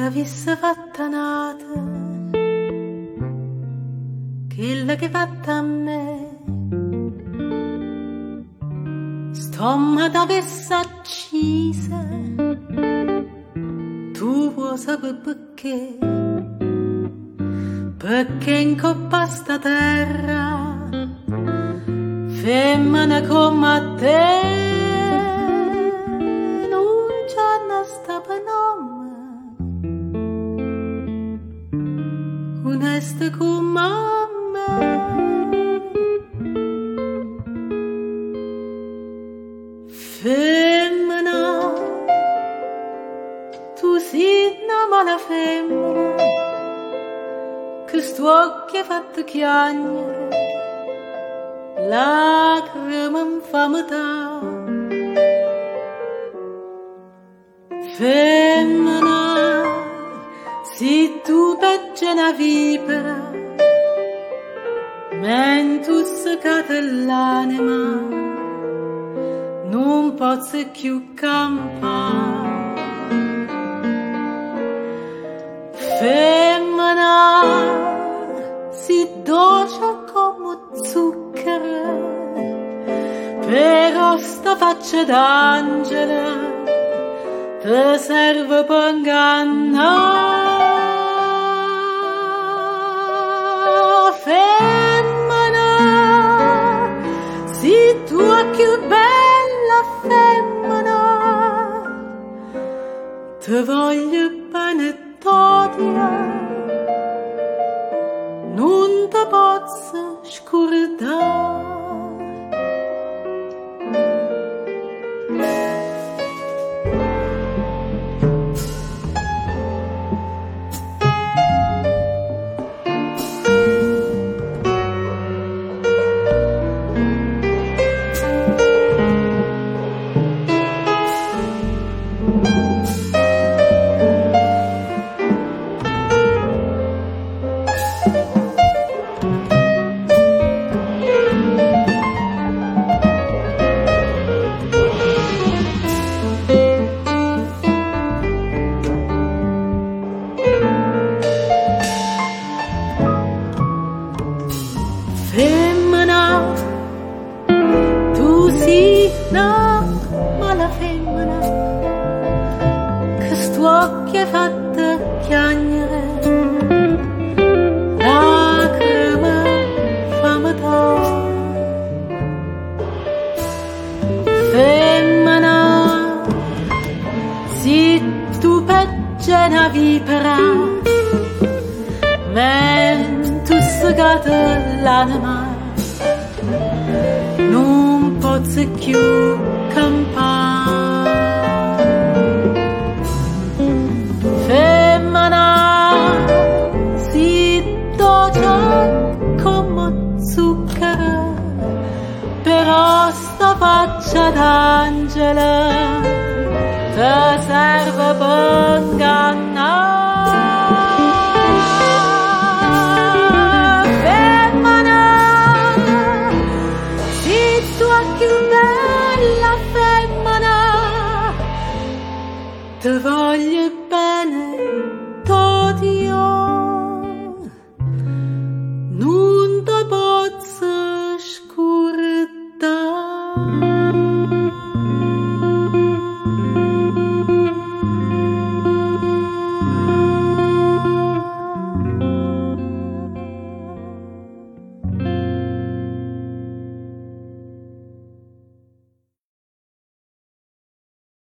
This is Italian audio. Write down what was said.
t'avesse fatta nata, quella che fatta a me, stomma t'avesse accisa, tu vuoi sapere perché in coppa sta terra, femmina come te, non c'è una sta per nome, onesta come me. Femmina, tu sei una mala femmina, che sto occhio è fatto chiagnere, lacrime in fa metà. Femmina, se tu peggi una vipera, mentre seccata l'anima, non posso più campare. Femmina, si dolce come zucchero, però sta faccia d'angelo te serve per ingannare. Femmina, si tu è più bella femmina, te voglio bene t'odia, non te posso scordare. Femmina, tu sei una mala femmina, che sto occhio è fatta chiagnere, lacrime fa metà. Femmina, se tu peggi una vipera, mentre seccata l'anima, non posso più campare. Femmina, si dolce come zucchero, però sta faccia d'angelo te serve per ingannare. Te voglio bene